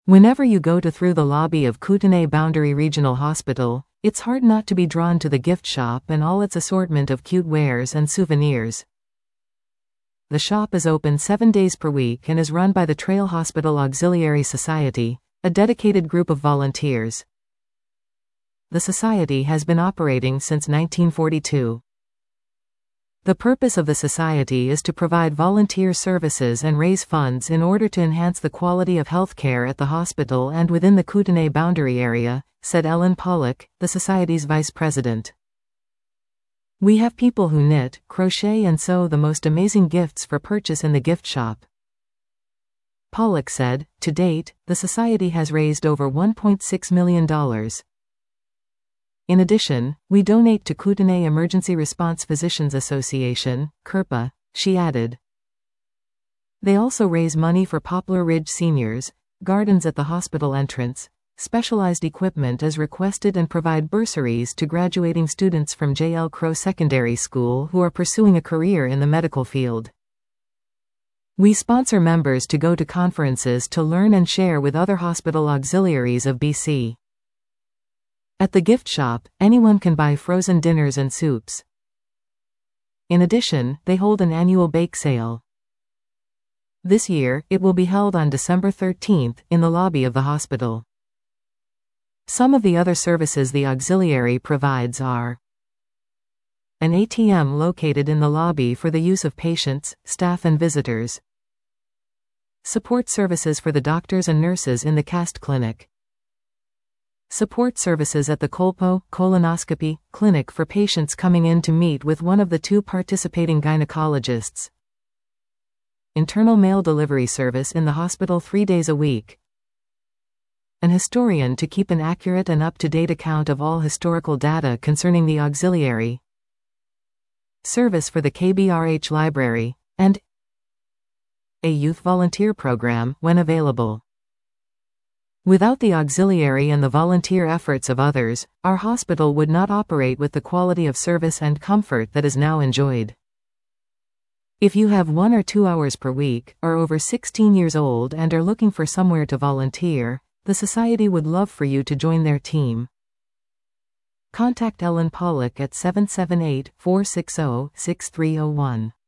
Whenever you go through the lobby of Kootenay Boundary Regional Hospital, it's hard not to be drawn to the gift shop and all its assortment of cute wares and souvenirs. The shop is open 7 days per week and is run by the Trail Hospital Auxiliary Society, a dedicated group of volunteers. The society has been operating since 1942. The purpose of the society is to provide volunteer services and raise funds in order to enhance the quality of healthcare at the hospital and within the Kootenay boundary area, said Ellen Pollock, the society's vice president. We have people who knit, crochet and sew the most amazing gifts for purchase in the gift shop. Pollock said, to date, the society has raised over $1.6 million. In addition, we donate to Kootenay Emergency Response Physicians Association, KERPA, she added. They also raise money for Poplar Ridge seniors, gardens at the hospital entrance, specialized equipment as requested and provide bursaries to graduating students from J.L. Crow Secondary School who are pursuing a career in the medical field. We sponsor members to go to conferences to learn and share with other hospital auxiliaries of BC. At the gift shop, anyone can buy frozen dinners and soups. In addition, they hold an annual bake sale. This year, it will be held on December 13th, in the lobby of the hospital. Some of the other services the auxiliary provides are an ATM located in the lobby for the use of patients, staff and visitors. Support services for the doctors and nurses in the CAST clinic. Support services at the Colpo colonoscopy clinic for patients coming in to meet with one of the 2 participating gynecologists. Internal mail delivery service in the hospital 3 days a week. An historian to keep an accurate and up-to-date account of all historical data concerning the auxiliary. Service for the KBRH library, and a youth volunteer program when available. Without the auxiliary and the volunteer efforts of others, our hospital would not operate with the quality of service and comfort that is now enjoyed. If you have 1 or 2 hours per week, are over 16 years old and are looking for somewhere to volunteer, the society would love for you to join their team. Contact Ellen Pollock at 778-460-6301.